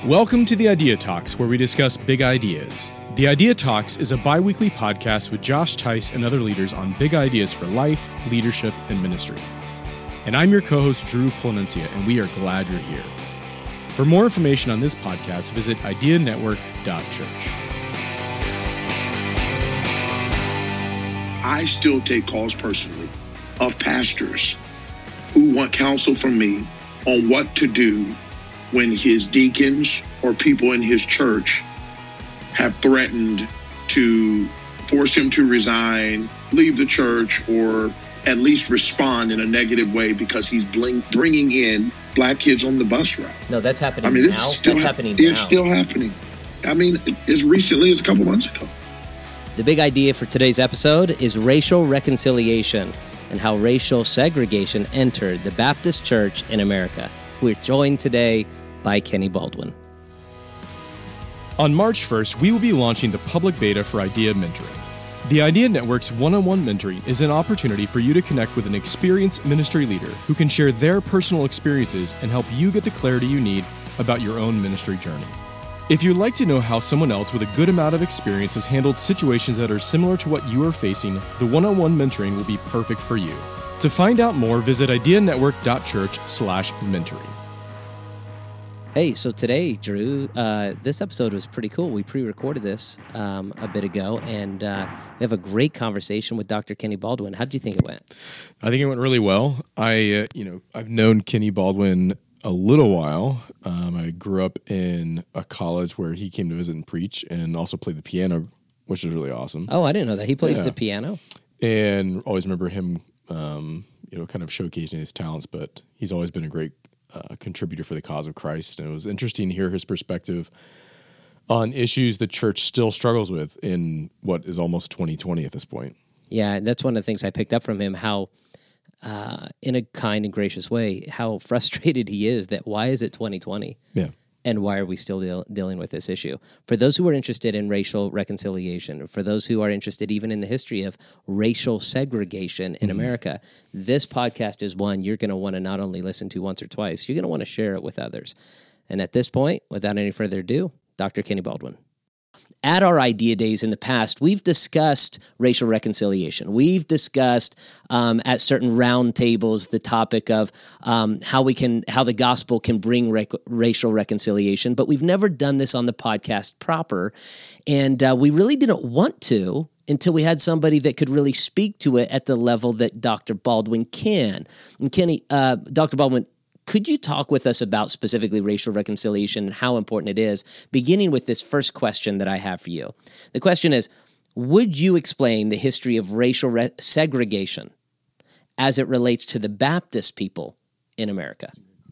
Welcome to the Idea Talks, where we discuss big ideas. The Idea Talks is a bi-weekly podcast with Josh Tice and other leaders on big ideas for life, leadership, and ministry. And I'm your co-host, Drew Planencia, and we are glad you're here. For more information on this podcast, visit ideanetwork.church. I still take calls personally of pastors who want counsel from me on what to do when his deacons or people in his church have threatened to force him to resign, leave the church, or at least respond in a negative way because he's bringing in black kids on the bus route. No, that's happening now. That's happening now. It's still happening. I mean, as recently as a couple months ago. The big idea for today's episode is racial reconciliation and how racial segregation entered the Baptist Church in America. We're joined today by Kenny Baldwin. On March 1st, we will be launching the public beta for Idea Mentoring. The Idea Network's one-on-one mentoring is an opportunity for you to connect with an experienced ministry leader who can share their personal experiences and help you get the clarity you need about your own ministry journey. If you'd like to know how someone else with a good amount of experience has handled situations that are similar to what you are facing, the one-on-one mentoring will be perfect for you. To find out more, visit ideanetwork.church/mentoring. Hey, so today, Drew, this episode was pretty cool. We pre-recorded this a bit ago, and we have a great conversation with Dr. Kenny Baldwin. How did you think it went? I think it went really well. I've known Kenny Baldwin a little while. I grew up in a college where he came to visit and preach, and also played the piano, which is really awesome. Oh, I didn't know that. He plays the piano? And always remember him, kind of showcasing his talents, but he's always been a great contributor for the cause of Christ. And it was interesting to hear his perspective on issues the church still struggles with in what is almost 2020 at this point. Yeah, and that's one of the things I picked up from him, how in a kind and gracious way, how frustrated he is that why is it 2020? Yeah. And why are we still dealing with this issue? For those who are interested in racial reconciliation, for those who are interested even in the history of racial segregation in America, this podcast is one you're going to want to not only listen to once or twice, you're going to want to share it with others. And at this point, without any further ado, Dr. Kenny Baldwin. At our Idea Days in the past, we've discussed racial reconciliation. We've discussed at certain round tables the topic of how the gospel can bring racial reconciliation, but we've never done this on the podcast proper, and we really didn't want to until we had somebody that could really speak to it at the level that Dr. Baldwin can. And Kenny, Dr. Baldwin, could you talk with us about specifically racial reconciliation and how important it is, beginning with this first question that I have for you? The question is, would you explain the history of racial segregation as it relates to the Baptist people in America?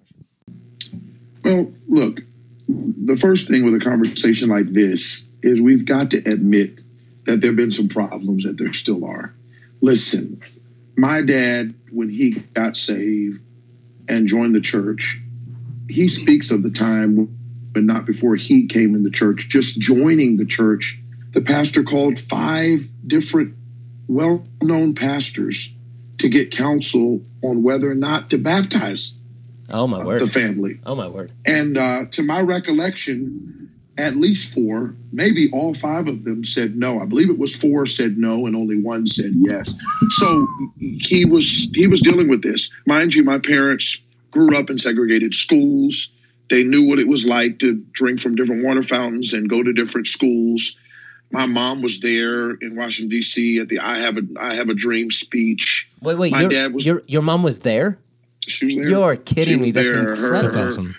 Well, look, the first thing with a conversation like this is we've got to admit that there have been some problems, that there still are. Listen, my dad, when he got saved and joined the church, he speaks of the time, but not before he came in the church, just joining the church. The pastor called 5 different well-known pastors to get counsel on whether or not to baptize the family. Oh, my word. And to my recollection, at least 4, maybe all 5 of them said no. I believe it was 4 said no and only 1 said yes. So he was dealing with this. Mind you, my parents grew up in segregated schools. They knew what it was like to drink from different water fountains and go to different schools. My mom was there in Washington, D.C. at the I Have a Dream speech. Wait, your mom was there? She was there. You're kidding me. That's incredible. That's awesome.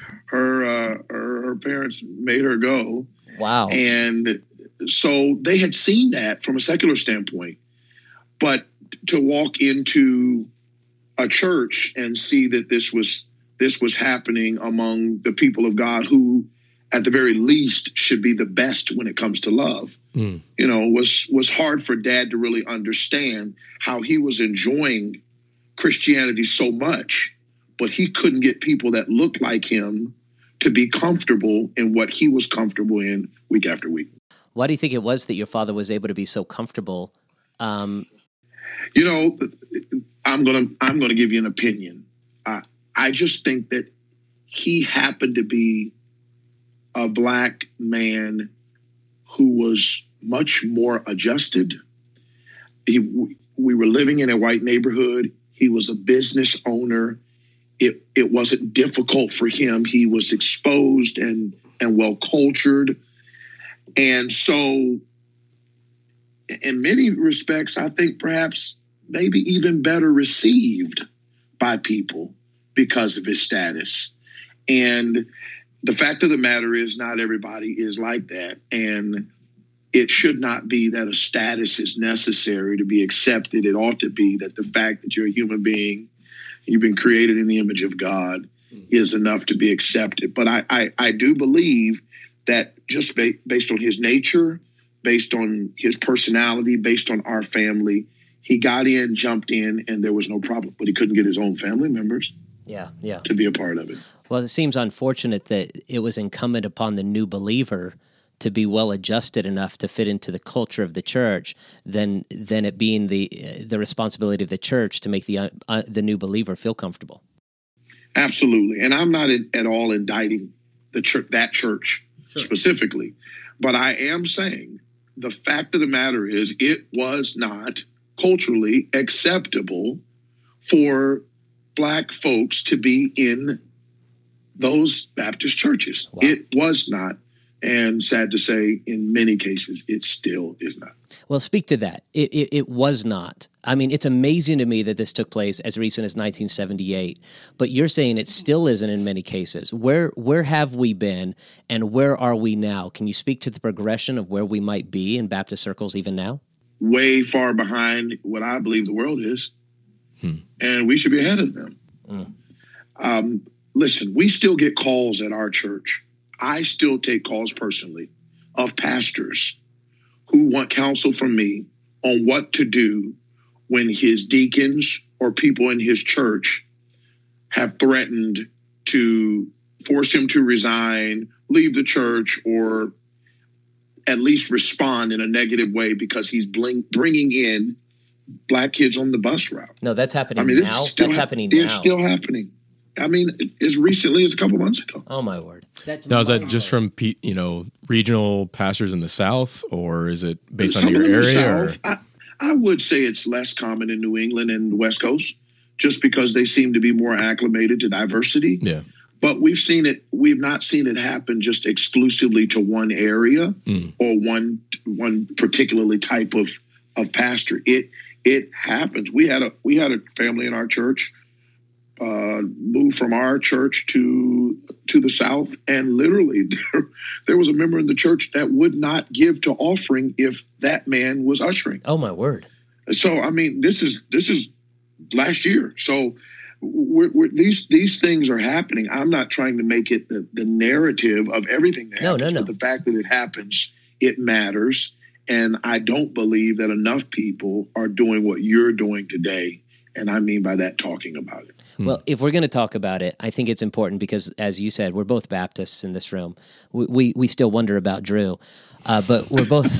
Her parents made her go. Wow. And so they had seen that from a secular standpoint. But to walk into a church and see that this was happening among the people of God who, at the very least, should be the best when it comes to love, was hard for Dad to really understand how he was enjoying Christianity so much, but he couldn't get people that looked like him to be comfortable in what he was comfortable in week after week. Why do you think it was that your father was able to be so comfortable? I'm gonna give you an opinion. I just think that he happened to be a black man who was much more adjusted. We were living in a white neighborhood. He was a business owner. It wasn't difficult for him. He was exposed and well cultured. And so in many respects, I think perhaps maybe even better received by people because of his status. And the fact of the matter is not everybody is like that. And it should not be that a status is necessary to be accepted. It ought to be that the fact that you're a human being, you've been created in the image of God, is enough to be accepted. But I do believe that just based on his nature, based on his personality, based on our family, he got in, jumped in, and there was no problem. But he couldn't get his own family members to be a part of it. Well, it seems unfortunate that it was incumbent upon the new believer to be well adjusted enough to fit into the culture of the church, than it being the responsibility of the church to make the new believer feel comfortable. Absolutely, and I'm not at all indicting the church, that church specifically, but I am saying the fact of the matter is it was not culturally acceptable for black folks to be in those Baptist churches. Wow. It was not. And sad to say, in many cases, it still is not. Well, speak to that. It was not. I mean, it's amazing to me that this took place as recent as 1978. But you're saying it still isn't in many cases. Where have we been, and where are we now? Can you speak to the progression of where we might be in Baptist circles even now? Way far behind what I believe the world is. And we should be ahead of them. Listen, we still get calls at our church. I still take calls personally of pastors who want counsel from me on what to do when his deacons or people in his church have threatened to force him to resign, leave the church, or at least respond in a negative way because he's bringing in black kids on the bus route. No, that's happening now. That's happening now. It's still happening. I mean, as recently as a couple months ago. Oh, my word. Now, is that just from regional pastors in the South, or is it based on your area? I would say it's less common in New England and the West Coast, just because they seem to be more acclimated to diversity. Yeah. But we've not seen it happen just exclusively to one area or one particularly type of pastor. It happens. We had a family in our church moved from our church to the South, and literally there was a member in the church that would not give to offering if that man was ushering. Oh, my word. So, I mean, this is last year. So these things are happening. I'm not trying to make it the narrative of everything that happens. No. But the fact that it happens, it matters. And I don't believe that enough people are doing what you're doing today. And I mean by that, talking about it. Well, if we're going to talk about it, I think it's important because, as you said, we're both Baptists in this room. We still wonder about Drew, but we're both.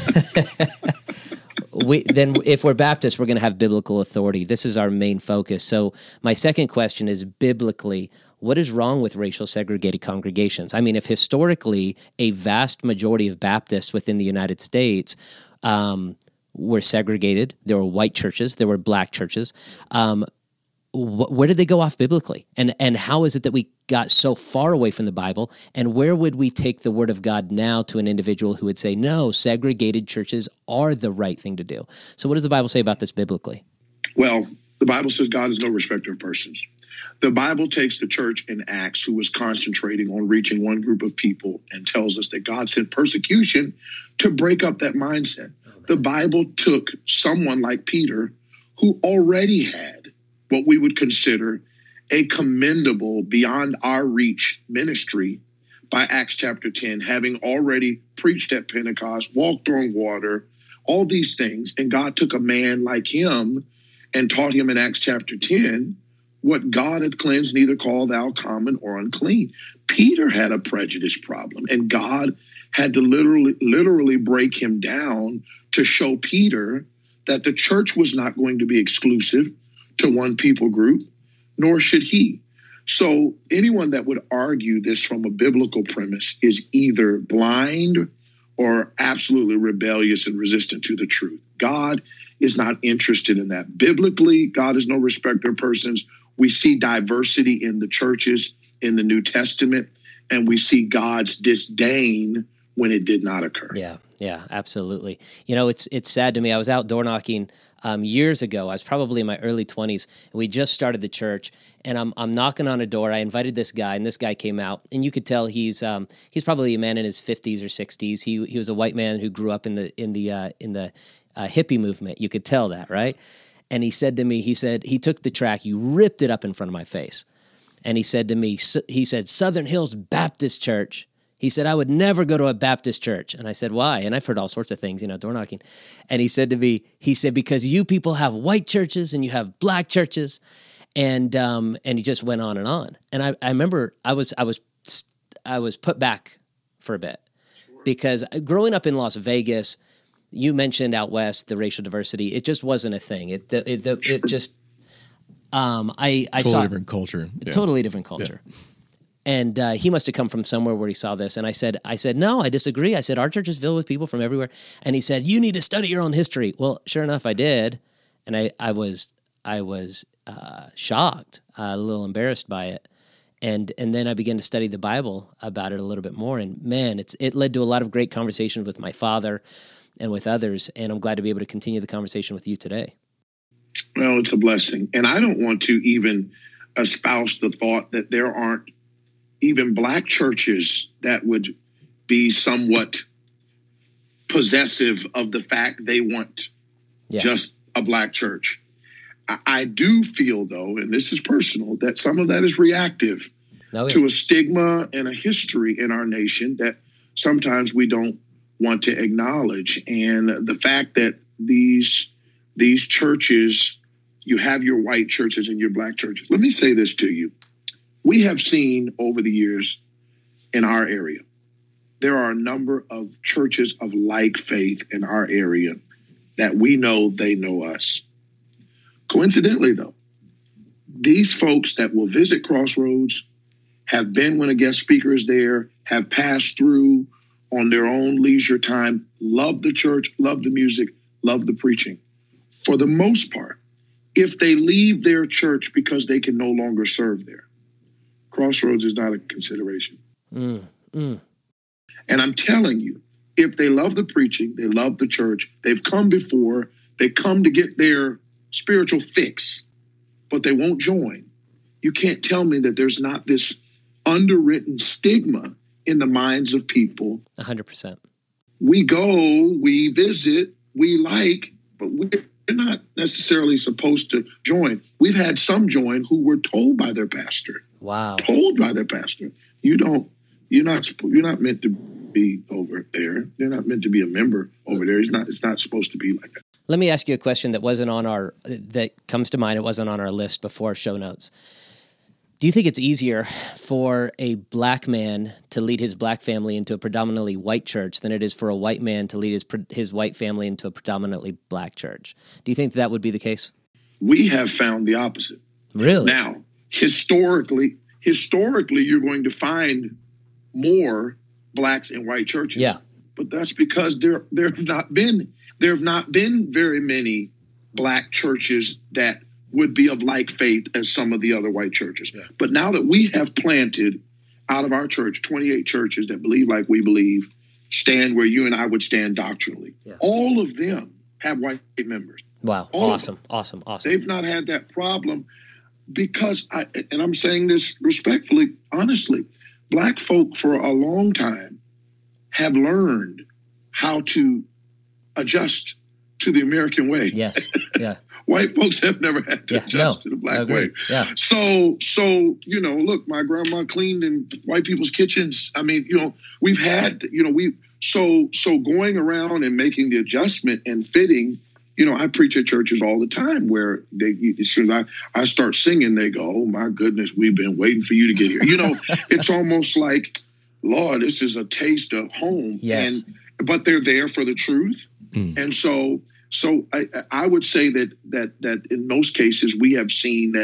Then, if we're Baptists, we're going to have biblical authority. This is our main focus. So, my second question is, biblically, what is wrong with racial segregated congregations? I mean, if historically a vast majority of Baptists within the United States were segregated, there were white churches, there were black churches. Where did they go off biblically? And how is it that we got so far away from the Bible? And where would we take the Word of God now to an individual who would say, no, segregated churches are the right thing to do? So what does the Bible say about this biblically? Well, the Bible says God is no respecter of persons. The Bible takes the church in Acts, who was concentrating on reaching one group of people, and tells us that God sent persecution to break up that mindset. The Bible took someone like Peter, who already had what we would consider a commendable, beyond our reach ministry by Acts chapter 10, having already preached at Pentecost, walked on water, all these things. And God took a man like him and taught him in Acts chapter 10, what God hath cleansed, neither call thou common or unclean. Peter had a prejudice problem, and God had to literally break him down to show Peter that the church was not going to be exclusive to one people group, nor should he. So anyone that would argue this from a biblical premise is either blind or absolutely rebellious and resistant to the truth. God is not interested in that. Biblically, God is no respecter of persons. We see diversity in the churches in the New Testament, and we see God's disdain when it did not occur. Yeah, absolutely. You know, it's sad to me. I was out door knocking years ago. I was probably in my early 20s, and we just started the church. And I'm knocking on a door. I invited this guy, and this guy came out, and you could tell he's probably a man in his 50s or 60s. He was a white man who grew up in the hippie movement. You could tell that, right? And he said to me, he took the track, he ripped it up in front of my face, and he said to me, Southern Hills Baptist Church. He said, I would never go to a Baptist church. And I said, why? And I've heard all sorts of things, door knocking. And he said to me, because you people have white churches and you have black churches. And he just went on. And I remember I was put back for a bit because growing up in Las Vegas, you mentioned out west, the racial diversity, it just wasn't a thing. It just, I saw different culture. Yeah. Totally different culture. Yeah. And he must have come from somewhere where he saw this. And I said, no, I disagree. I said, our church is filled with people from everywhere. And he said, you need to study your own history. Well, sure enough, I did. And I was shocked, a little embarrassed by it. And then I began to study the Bible about it a little bit more. And man, it led to a lot of great conversations with my father and with others. And I'm glad to be able to continue the conversation with you today. Well, it's a blessing. And I don't want to even espouse the thought that there aren't even black churches that would be somewhat possessive of the fact they want just a black church. I do feel, though, and this is personal, that some of that is reactive to a stigma and a history in our nation that sometimes we don't want to acknowledge. And the fact that these churches, you have your white churches and your black churches. Let me say this to you. We have seen over the years in our area, there are a number of churches of like faith in our area that we know they know us. Coincidentally, though, these folks that will visit Crossroads have been when a guest speaker is there, have passed through on their own leisure time, love the church, love the music, love the preaching. For the most part, if they leave their church because they can no longer serve there, Crossroads is not a consideration. And I'm telling you, if they love the preaching, they love the church, they've come before, they come to get their spiritual fix, but they won't join. You can't tell me that there's not this underwritten stigma in the minds of people. 100%. We go, we visit, we like, but we're not necessarily supposed to join. We've had some join who were told by their pastor. Wow. Told by their pastor. You're not meant to be over there. They're not meant to be a member over there. It's not supposed to be like that. Let me ask you a question that comes to mind. It wasn't on our list before show notes. Do you think it's easier for a black man to lead his black family into a predominantly white church than it is for a white man to lead his white family into a predominantly black church? Do you think that would be the case? We have found the opposite. Really? Now, historically, you're going to find more blacks in white churches. Yeah. But that's because there have not been very many black churches that would be of like faith as some of the other white churches. Yeah. But now that we have planted out of our church 28 churches that believe like we believe, stand where you and I would stand doctrinally, all of them have white members. Wow. Awesome. They've not had that problem because, and I'm saying this respectfully, honestly, black folk for a long time have learned how to adjust to the American way. Yes. Yeah. White folks have never had to adjust to the black way. Yeah. So, look, my grandma cleaned in white people's kitchens. I mean, we've had, so going around and making the adjustment and fitting, I preach at churches all the time where as soon as I start singing, they go, oh my goodness, we've been waiting for you to get here. It's almost like, Lord, this is a taste of home. Yes. But they're there for the truth. And so I would say that in most cases we have seen that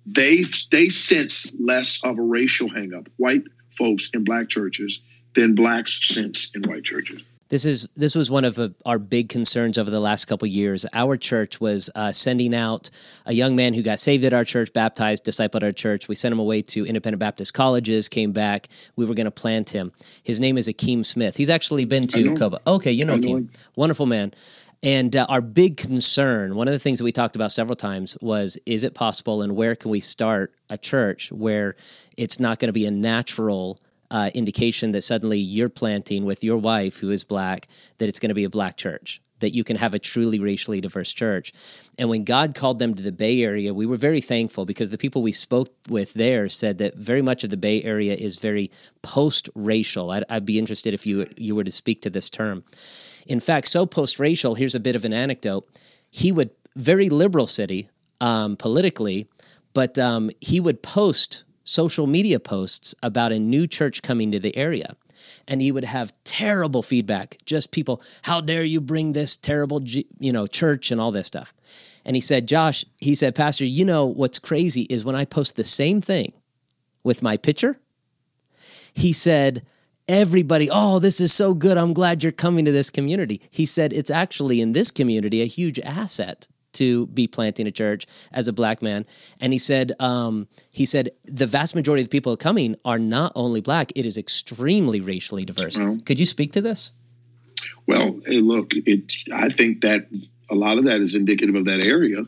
they sense less of a racial hangup, white folks in black churches, than blacks sense in white churches. This was one of our big concerns over the last couple of years. Our church was sending out a young man who got saved at our church, baptized, discipled at our church. We sent him away to independent Baptist colleges, came back. We were going to plant him. His name is Akeem Smith. He's actually been to Coba. Okay, you know Akeem. Wonderful man. And our big concern, one of the things that we talked about several times was, is it possible and where can we start a church where it's not going to be a natural indication that suddenly you're planting with your wife who is black, that it's going to be a black church, that you can have a truly racially diverse church. And when God called them to the Bay Area, we were very thankful because the people we spoke with there said that very much of the Bay Area is very post-racial. I'd be interested if you were to speak to this term. In fact, so post-racial, here's a bit of an anecdote. He would, very liberal city politically, but he would post social media posts about a new church coming to the area. And he would have terrible feedback, just people, how dare you bring this terrible, church and all this stuff. And he said, Josh, Pastor, what's crazy is when I post the same thing with my picture, he said, everybody, oh, this is so good. I'm glad you're coming to this community. He said, it's actually in this community a huge asset to be planting a church as a black man. And he said the vast majority of the people coming are not only black, it is extremely racially diverse. Could you speak to this? Well, hey, look, I think that a lot of that is indicative of that area.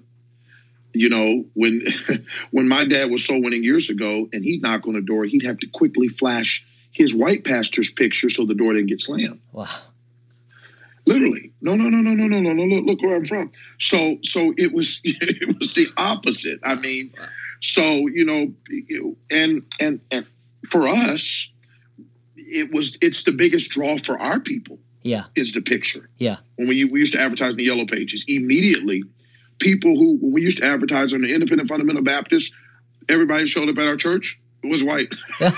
When my dad was soul winning years ago and he'd knock on the door, he'd have to quickly flash his white pastor's picture so the door didn't get slammed. Wow. Literally, no. Look where I'm from. So it was the opposite. I mean, so and for us, it's the biggest draw for our people. Yeah, is the picture. Yeah, when we used to advertise in the Yellow Pages, immediately people when we used to advertise on the Independent Fundamental Baptist, everybody showed up at our church. It was white.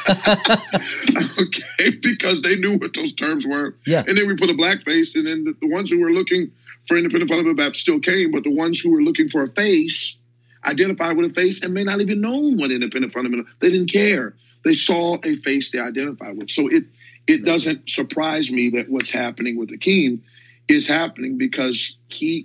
Okay, because they knew what those terms were. Yeah. And then we put a black face, and then the ones who were looking for Independent Fundamental Baptist still came, but the ones who were looking for a face identified with a face and may not even known what Independent Fundamental. They didn't care. They saw a face they identified with. So it doesn't surprise me that what's happening with Akeem is happening because he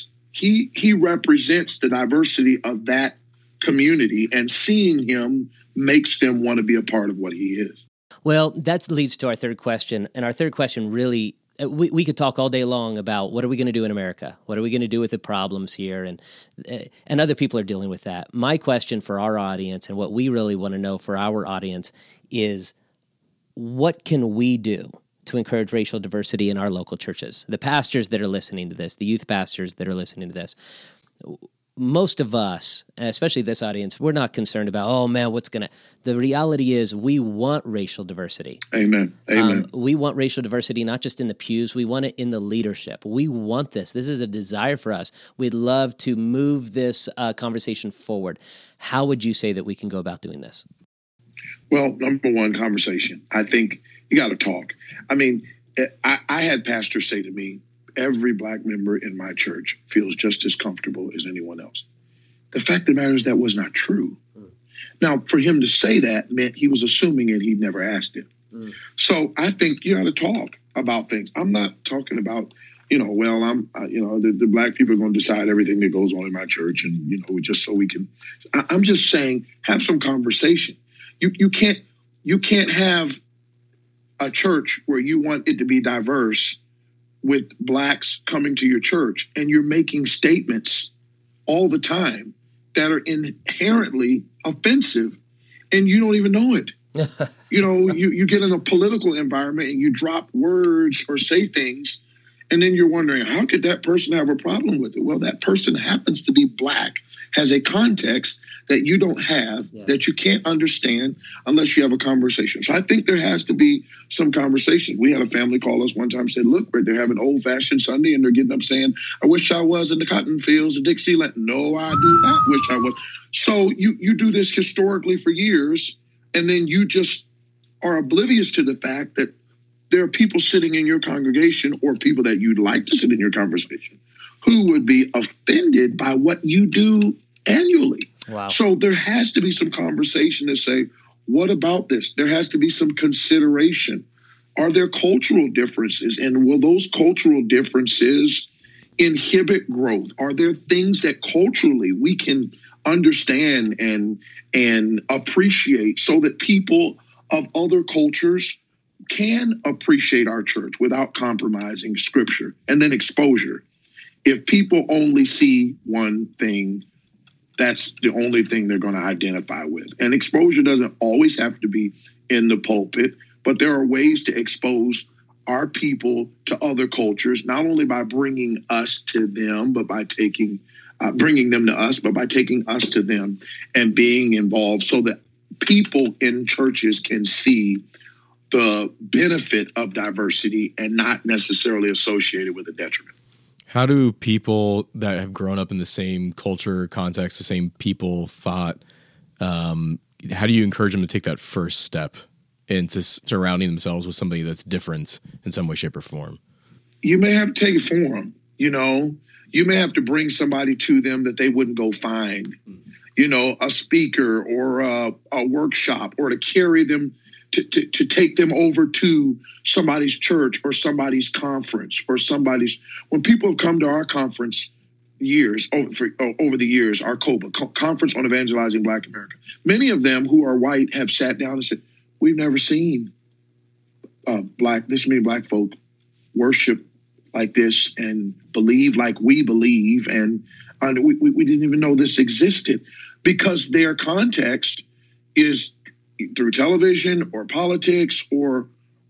represents the diversity of that community, and seeing him makes them want to be a part of what he is. Well, that leads to our third question. And our third question really, we could talk all day long about what are we going to do in America? What are we going to do with the problems here? And other people are dealing with that. My question for our audience and what we really want to know for our audience is, what can we do to encourage racial diversity in our local churches? The pastors that are listening to this, the youth pastors that are listening to this, most of us, especially this audience, we're not concerned about, oh man, the reality is we want racial diversity. Amen. We want racial diversity, not just in the pews, we want it in the leadership. We want this. This is a desire for us. We'd love to move this conversation forward. How would you say that we can go about doing this? Well, number one, conversation. I think you got to talk. I mean, I had pastors say to me, every black member in my church feels just as comfortable as anyone else. The fact of the matter is that was not true. Now, for him to say that meant he was assuming it. He'd never asked it. So I think you got to talk about things. I'm not talking about, the black people are going to decide everything that goes on in my church, and just so we can. I'm just saying, have some conversation. You can't have a church where you want it to be diverse with blacks coming to your church and you're making statements all the time that are inherently offensive and you don't even know it. You get in a political environment and you drop words or say things, and then you're wondering, how could that person have a problem with it? Well, that person happens to be black, has a context that you don't have, that you can't understand unless you have a conversation. So I think there has to be some conversation. We had a family call us one time and said, look, they're having old-fashioned Sunday and they're getting up saying, I wish I was in the cotton fields of Dixieland. No, I do not wish I was. So you do this historically for years, and then you just are oblivious to the fact that there are people sitting in your congregation or people that you'd like to sit in your conversation who would be offended by what you do annually. Wow. So there has to be some conversation to say, what about this? There has to be some consideration. Are there cultural differences? And will those cultural differences inhibit growth? Are there things that culturally we can understand and appreciate so that people of other cultures can appreciate our church without compromising Scripture? And then exposure. If people only see one thing, that's the only thing they're going to identify with. And exposure doesn't always have to be in the pulpit, but there are ways to expose our people to other cultures, not only by bringing us to them, but by bringing them to us, but by taking us to them and being involved so that people in churches can see the benefit of diversity and not necessarily associated with a detriment. How do people that have grown up in the same culture, context, the same people, thought, how do you encourage them to take that first step into surrounding themselves with somebody that's different in some way, shape, or form? You may have to take it for them. You may have to bring somebody to them that they wouldn't go find, a speaker or a workshop, or to carry them to take them over to somebody's church or somebody's conference or when people have come to our conference over the years, our COBA, Conference on Evangelizing Black America, many of them who are white have sat down and said, we've never seen black folk worship like this and believe like we believe. And we didn't even know this existed, because their context is through television or politics or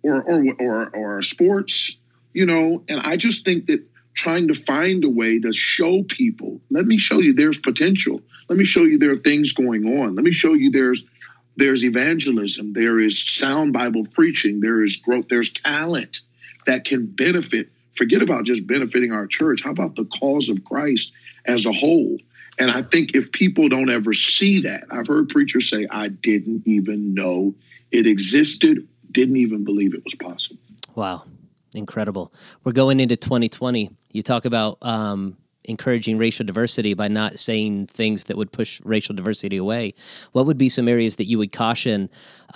sports, and I just think that trying to find a way to show people, let me show you there's potential. Let me show you there are things going on. Let me show you there's evangelism. There is sound Bible preaching. There is growth. There's talent that can benefit. Forget about just benefiting our church. How about the cause of Christ as a whole? And I think if people don't ever see that, I've heard preachers say, I didn't even know it existed, didn't even believe it was possible. Wow. Incredible. We're going into 2020. You talk about encouraging racial diversity by not saying things that would push racial diversity away. What would be some areas that you would caution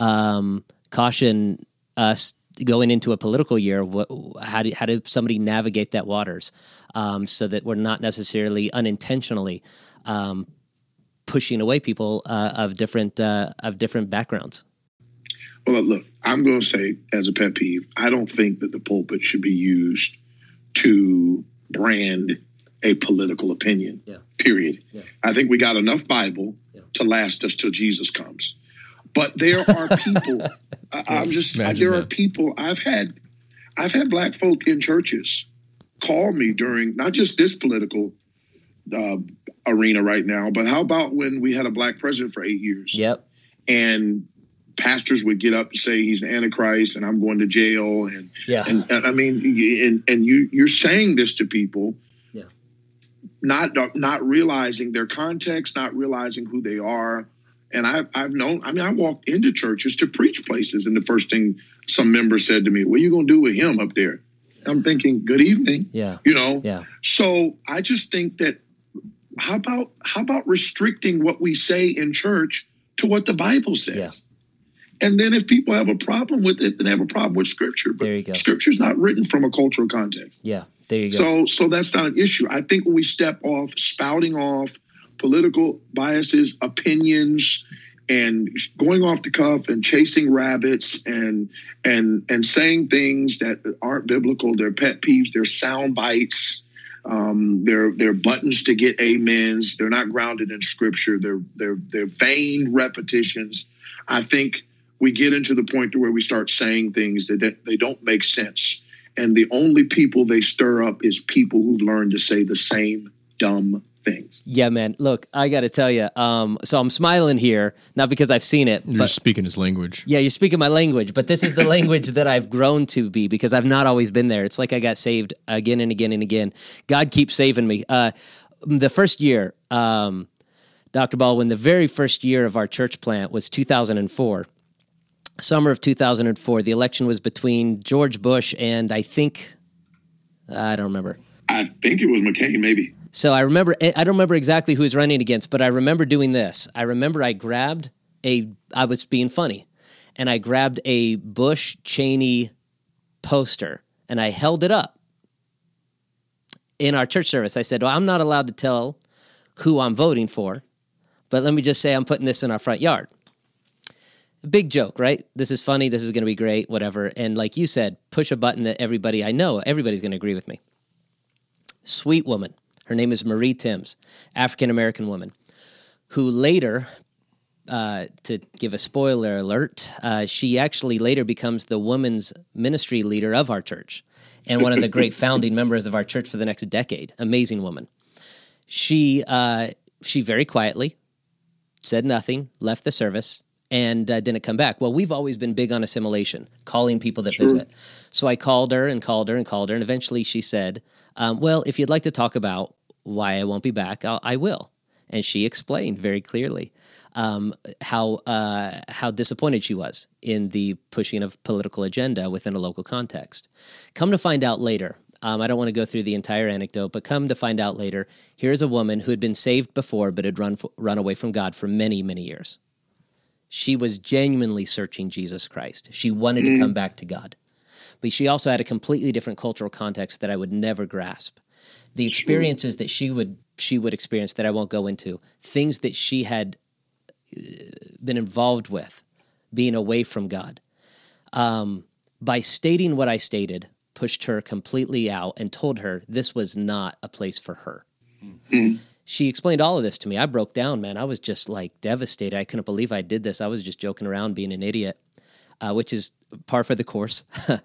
us going into a political year? How do somebody navigate that waters so that we're not necessarily unintentionally pushing away people of different backgrounds? Well, look, I'm going to say as a pet peeve, I don't think that the pulpit should be used to brand a political opinion, period. Yeah. I think we got enough Bible to last us till Jesus comes. But there are people, are people, I've had Black folk in churches call me during not just this political arena right now, but how about when we had a Black president for 8 years? Yep. And pastors would get up and say he's an Antichrist and I'm going to jail. And I mean, and you're saying this to people, not realizing their context, not realizing who they are. And I've known, I walked into churches to preach places, and the first thing some member said to me, what are you going to do with him up there? I'm thinking, good evening. Yeah. So I just think that how about restricting what we say in church to what the Bible says? Yeah. And then if people have a problem with it, then they have a problem with Scripture. But there you go. Scripture's not written from a cultural context. Yeah, there you go. So that's not an issue. I think when we step off, spouting off political biases, opinions, and going off the cuff and chasing rabbits and saying things that aren't biblical, they're pet peeves, they're sound bites, they're buttons to get amens. They're not grounded in Scripture. They're vain repetitions. I think we get into the point to where we start saying things that they don't make sense. And the only people they stir up is people who've learned to say the same dumb things. Yeah, man. Look, I got to tell you, so I'm smiling here, not because I've seen it. You're speaking his language. Yeah, you're speaking my language, but this is the language that I've grown to be because I've not always been there. It's like I got saved again and again and again. God keeps saving me. The first year, Dr. Baldwin, the very first year of our church plant was 2004. Summer of 2004. The election was between George Bush and I don't remember. I think it was McCain, maybe. So I don't remember exactly who he was running against, but I remember doing this. I remember I was being funny, and I grabbed a Bush Cheney poster, and I held it up in our church service. I said, well, I'm not allowed to tell who I'm voting for, but let me just say I'm putting this in our front yard. Big joke, right? This is funny. This is going to be great, whatever. And like you said, push a button that everybody's going to agree with me. Sweet woman. Her name is Marie Timms, African-American woman, who later, to give a spoiler alert, she actually later becomes the women's ministry leader of our church and one of the great founding members of our church for the next decade. Amazing woman. She very quietly said nothing, left the service, and didn't come back. Well, we've always been big on assimilation, calling people that visit. So I called her, and eventually she said, well, if you'd like to talk about why I won't be back, I will. And she explained very clearly how disappointed she was in the pushing of political agenda within a local context. Come to find out later, I don't want to go through the entire anecdote, but come to find out later, here's a woman who had been saved before but had run away from God for many, many years. She was genuinely searching Jesus Christ. She wanted to come back to God. But she also had a completely different cultural context that I would never grasp. The experiences that she would experience that I won't go into, things that she had been involved with, being away from God, by stating what I stated, pushed her completely out and told her this was not a place for her. Mm-hmm. She explained all of this to me. I broke down, man. I was just like devastated. I couldn't believe I did this. I was just joking around, being an idiot, which is par for the course.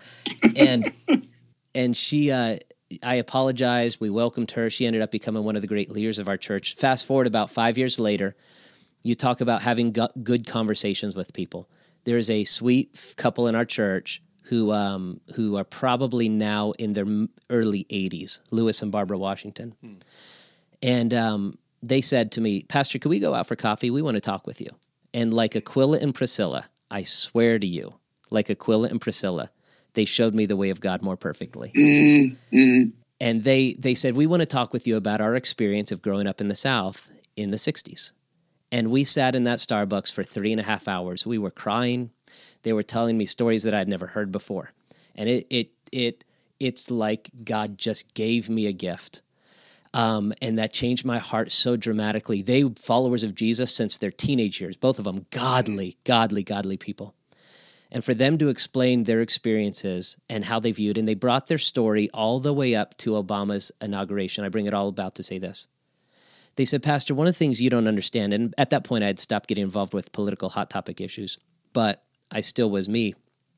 and she, I apologized. We welcomed her. She ended up becoming one of the great leaders of our church. Fast forward about 5 years later, you talk about having good conversations with people. There is a sweet couple in our church who are probably now in their early 80s, Lewis and Barbara Washington. And they said to me, Pastor, could we go out for coffee? We want to talk with you. And like Aquila and Priscilla, I swear to you, like Aquila and Priscilla, they showed me the way of God more perfectly. Mm-hmm. And they said, we want to talk with you about our experience of growing up in the South in the 60s. And we sat in that Starbucks for 3.5 hours. We were crying. They were telling me stories that I'd never heard before. And it's like God just gave me a gift. And that changed my heart so dramatically. They followers of Jesus since their teenage years, both of them godly people. And for them to explain their experiences and how they viewed, and they brought their story all the way up to Obama's inauguration. I bring it all about to say this. They said, Pastor, one of the things you don't understand, and at that point I had stopped getting involved with political hot topic issues, but I still was me.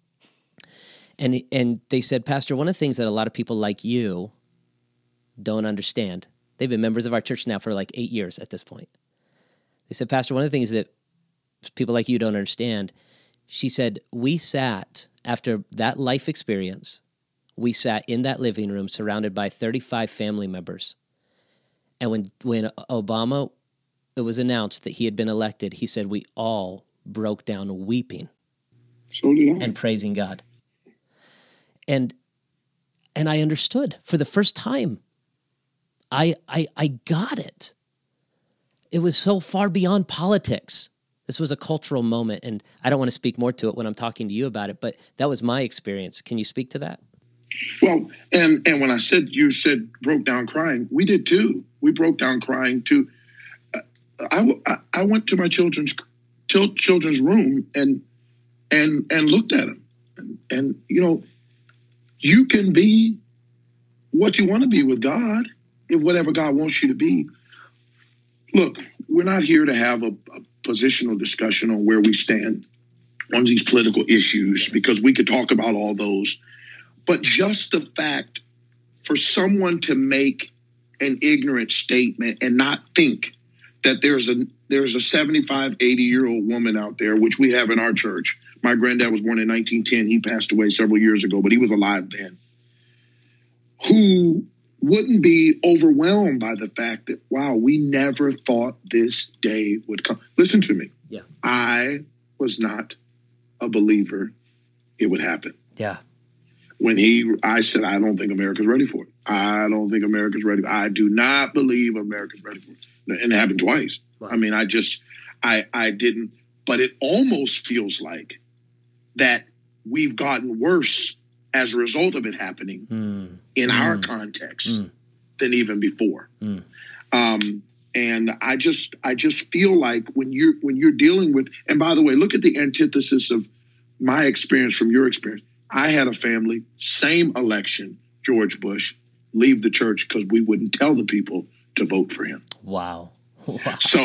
And they said, Pastor, one of the things that a lot of people like you don't understand. They've been members of our church now for like 8 years at this point. They said, Pastor, one of the things that people like you don't understand, she said, we sat, after that life experience, we sat in that living room surrounded by 35 family members. And when Obama, it was announced that he had been elected, he said, we all broke down weeping and praising God. And I understood for the first time. I got it. It was so far beyond politics. This was a cultural moment, and I don't want to speak more to it when I'm talking to you about it, but that was my experience. Can you speak to that? Well, and when you said broke down crying, we did too. We broke down crying too. I went to my children's room and looked at them, and you know, you can be what you want to be with God. If whatever God wants you to be. Look, we're not here to have a positional discussion on where we stand on these political issues, because we could talk about all those. But just the fact for someone to make an ignorant statement and not think that there's a 75, 80-year-old woman out there, which we have in our church. My granddad was born in 1910. He passed away several years ago, but he was alive then. Who wouldn't be overwhelmed by the fact that, wow, we never thought this day would come. Listen to me. Yeah. I was not a believer it would happen. Yeah. I said, I don't think America's ready for it. I don't think America's ready. I do not believe America's ready for it. And it happened twice. Wow. I mean, I didn't, but it almost feels like that we've gotten worse as a result of it happening in our context than even before. And I just feel like when you're dealing with, and by the way, look at the antithesis of my experience from your experience. I had a family, same election, George Bush, leave the church because we wouldn't tell the people to vote for him. Wow. So,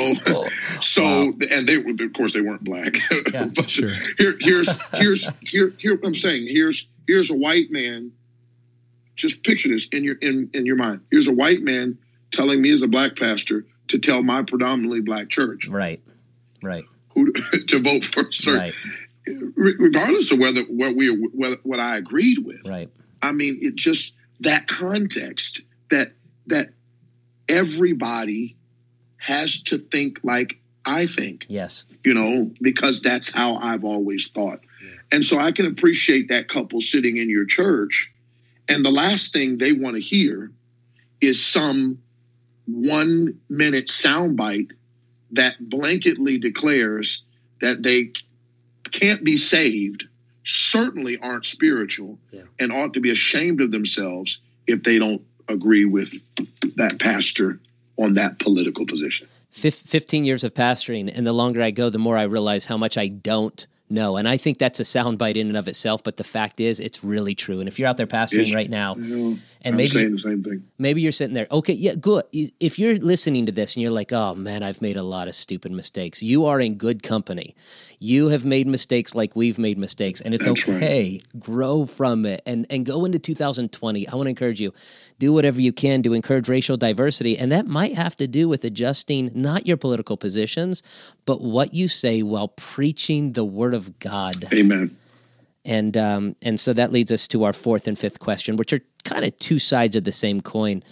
and they, of course, they weren't black. Yeah, but sure. Here's what I'm saying. Here's a white man. Just picture this in your mind. Here's a white man telling me as a black pastor to tell my predominantly black church, right, who to vote for a certain. Right. Regardless of what I agreed with, right? I mean, it just that context that everybody has to think like I think. Yes, because that's how I've always thought, and so I can appreciate that couple sitting in your church, and the last thing they want to hear is some 1 minute soundbite that blanketly declares that they can't be saved, certainly aren't spiritual, and ought to be ashamed of themselves if they don't agree with that pastor on that political position. 15 years of pastoring, and the longer I go, the more I realize how much I don't know. And I think that's a soundbite in and of itself, but the fact is it's really true. And if you're out there pastoring right now, and I'm saying the same thing. Maybe you're sitting there, okay, yeah, good. If you're listening to this and you're like, oh man, I've made a lot of stupid mistakes, you are in good company. You have made mistakes like we've made mistakes, and it's That's okay. Right. Grow from it and go into 2020. I want to encourage you, do whatever you can to encourage racial diversity, and that might have to do with adjusting not your political positions, but what you say while preaching the Word of God. Amen. And so that leads us to our fourth and fifth question, which are kind of two sides of the same coin.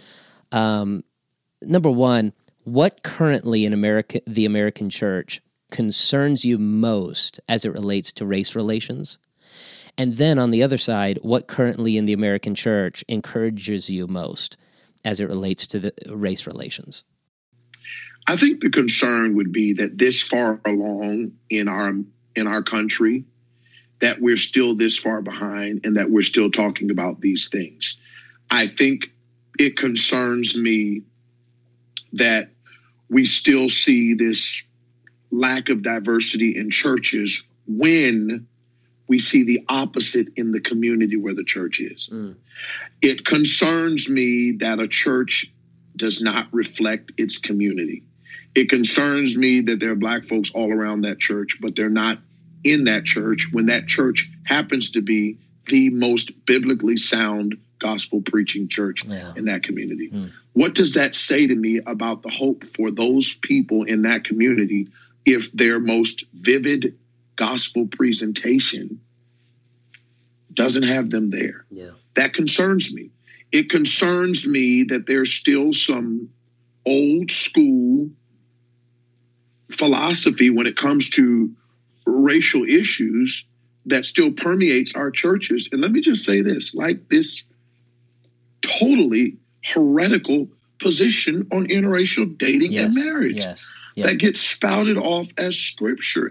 Number one, what currently in the American church concerns you most as it relates to race relations? And then on the other side, what currently in the American church encourages you most as it relates to the race relations? I think the concern would be that this far along in our country, that we're still this far behind and that we're still talking about these things. I think it concerns me that we still see this lack of diversity in churches when we see the opposite in the community where the church is. It concerns me that a church does not reflect its community. It concerns me that there are black folks all around that church, but they're not in that church when that church happens to be the most biblically sound gospel preaching church in that community. What does that say to me about the hope for those people in that community if their most vivid gospel presentation doesn't have them there? That concerns me. It concerns me that there's still some old school philosophy when it comes to racial issues that still permeates our churches. And let me just say this, like this totally heretical position on interracial dating and marriage that gets spouted off as scripture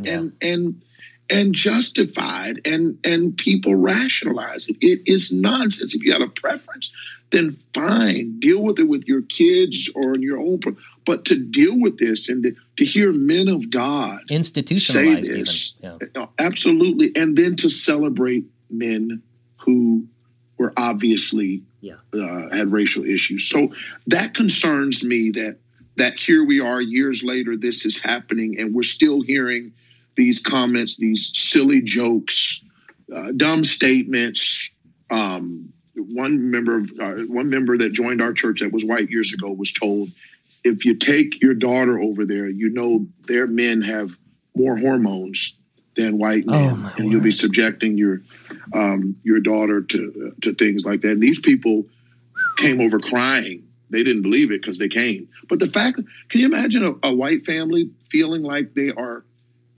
and justified and people rationalize it. It is nonsense. If you have a preference, then fine, deal with it with your kids or in your own. But to deal with this and to hear men of God institutionalized say this, even. Absolutely, and then to celebrate men who were obviously had racial issues. So that concerns me that here we are years later, this is happening, and we're still hearing these comments, these silly jokes, dumb statements. One member that joined our church that was white years ago was told, if you take your daughter over there, their men have more hormones than white men, and you'll be subjecting your daughter to things like that. And these people came over crying. They didn't believe it because they came. But the fact, can you imagine a white family feeling like they are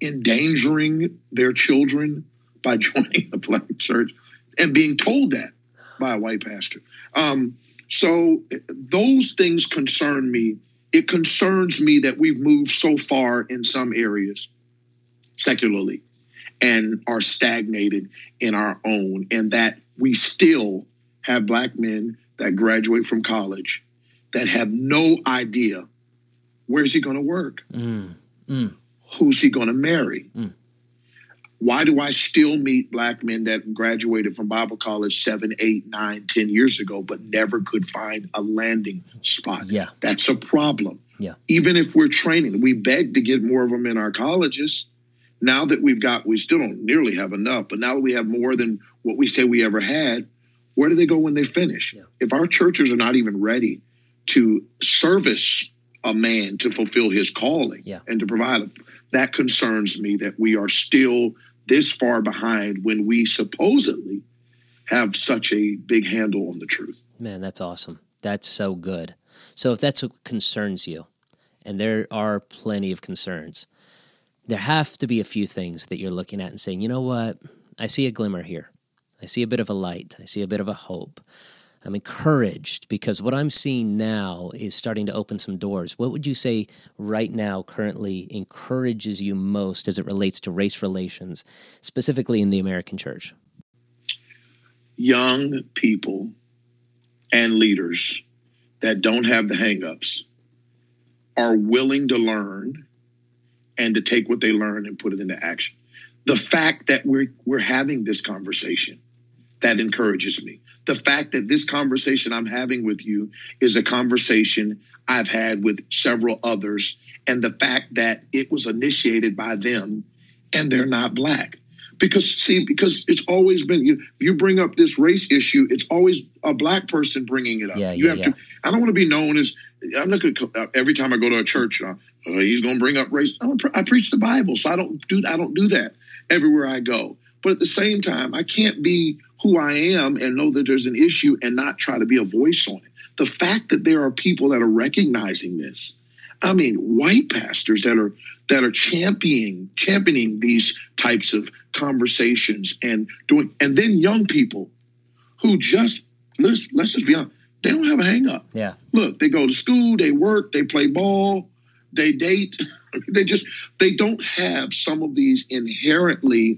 endangering their children by joining a black church and being told that? by a white pastor. So those things concern me. It concerns me that we've moved so far in some areas secularly and are stagnated in our own, and that we still have black men that graduate from college that have no idea where's he going to work, who's he going to marry. Why do I still meet black men that graduated from Bible college 7, 8, 9, 10 years ago, but never could find a landing spot? Yeah. That's a problem. Yeah. Even if we're training, we beg to get more of them in our colleges. Now that we still don't nearly have enough, but now that we have more than what we say we ever had, where do they go when they finish? Yeah. If our churches are not even ready to service a man to fulfill his calling and to provide, that concerns me that we are still this far behind when we supposedly have such a big handle on the truth. Man, that's awesome. That's so good. So if that's what concerns you, and there are plenty of concerns, there have to be a few things that you're looking at and saying, you know what, I see a glimmer here. I see a bit of a light. I see a bit of a hope. I'm encouraged because what I'm seeing now is starting to open some doors. What would you say right now currently encourages you most as it relates to race relations, specifically in the American church? Young people and leaders that don't have the hang-ups are willing to learn and to take what they learn and put it into action. The fact that we're having this conversation, that encourages me. The fact that this conversation I'm having with you is a conversation I've had with several others, and the fact that it was initiated by them and they're not black. Because it's always been, you bring up this race issue, it's always a black person bringing it up. I don't want to be known as, I'm not going to, every time I go to a church, he's going to bring up race. I preach the Bible, so I don't do that everywhere I go. But at the same time, I can't be who I am and know that there's an issue and not try to be a voice on it. The fact that there are people that are recognizing this, I mean, white pastors that are championing these types of conversations and then young people who just, let's just be honest, they don't have a hang up. Yeah. Look, they go to school, they work, they play ball, they date. They don't have some of these inherently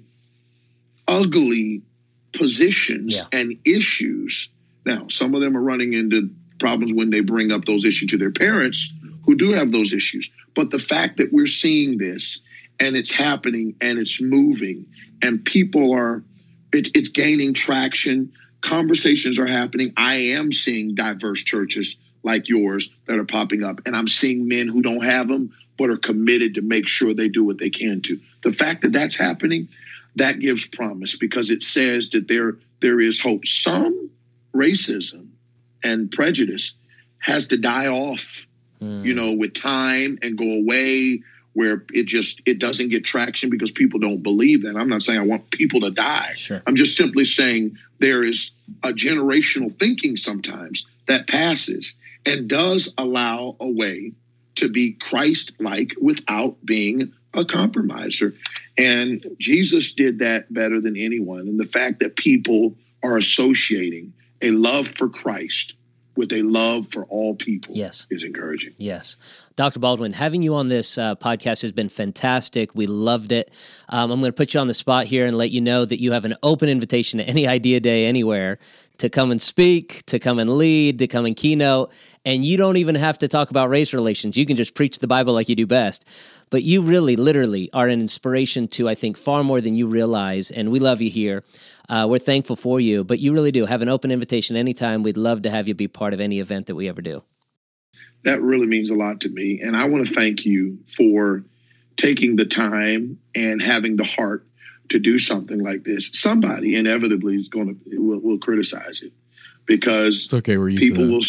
ugly positions and issues. Now, some of them are running into problems when they bring up those issues to their parents who do have those issues. But the fact that we're seeing this and it's happening and it's moving and people it's gaining traction, conversations are happening. I am seeing diverse churches like yours that are popping up, and I'm seeing men who don't have them but are committed to make sure they do what they can to. The fact that that's happening, that gives promise because it says that there is hope. Some racism and prejudice has to die off, with time and go away where it doesn't get traction because people don't believe that. I'm not saying I want people to die. Sure. I'm just simply saying there is a generational thinking sometimes that passes and does allow a way to be Christ-like without being a compromiser. And Jesus did that better than anyone. And the fact that people are associating a love for Christ with a love for all people is encouraging. Yes. Dr. Baldwin, having you on this podcast has been fantastic. We loved it. I'm going to put you on the spot here and let you know that you have an open invitation to any Idea Day anywhere to come and speak, to come and lead, to come and keynote. And you don't even have to talk about race relations. You can just preach the Bible like you do best. But you really, literally are an inspiration to, I think, far more than you realize. And we love you here. We're thankful for you. But you really do have an open invitation anytime. We'd love to have you be part of any event that we ever do. That really means a lot to me. And I want to thank you for taking the time and having the heart to do something like this. Somebody inevitably is will criticize it because it's okay, people will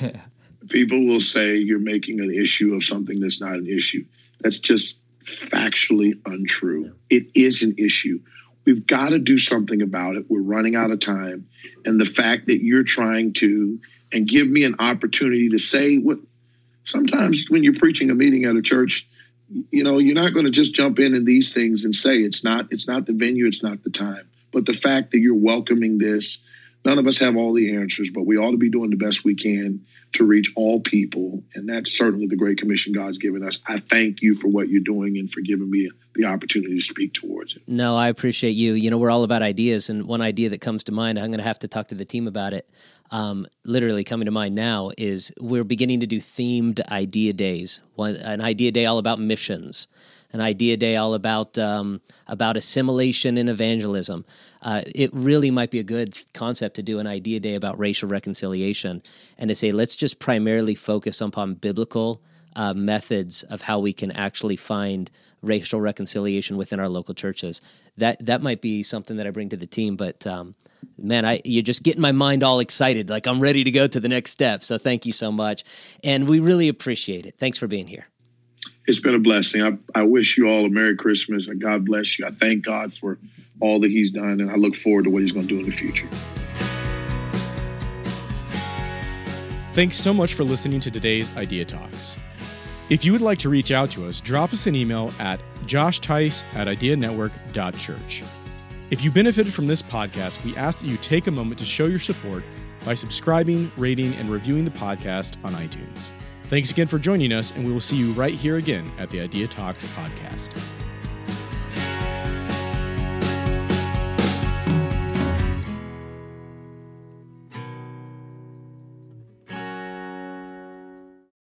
say you're making an issue of something that's not an issue. That's just factually untrue. It is an issue. We've got to do something about it. We're running out of time. And the fact that you're trying to and give me an opportunity to say what sometimes when you're preaching a meeting at a church, you're not going to just jump in these things and say it's not the venue, it's not the time. But the fact that you're welcoming this, None of us have all the answers, but we ought to be doing the best we can to reach all people. And that's certainly the Great Commission God's given us. I thank you for what you're doing and for giving me the opportunity to speak towards it. No, I appreciate you. You know, we're all about ideas, and one idea that comes to mind, I'm going to have to talk to the team about it, literally coming to mind now, is we're beginning to do themed idea days. An idea day all about missions, an idea day all about assimilation and evangelism. It really might be a good concept to do an idea day about racial reconciliation and to say, let's just primarily focus upon biblical methods of how we can actually find racial reconciliation within our local churches. That might be something that I bring to the team, but man, you're just getting my mind all excited, like I'm ready to go to the next step. So thank you so much, and we really appreciate it. Thanks for being here. It's been a blessing. I wish you all a Merry Christmas, and God bless you. I thank God for all that he's done, and I look forward to what he's going to do in the future. Thanks so much for listening to today's Idea Talks. If you would like to reach out to us, drop us an email at joshtice@ideanetwork.church. If you benefited from this podcast, we ask that you take a moment to show your support by subscribing, rating, and reviewing the podcast on iTunes. Thanks again for joining us, and we will see you right here again at the Idea Talks podcast.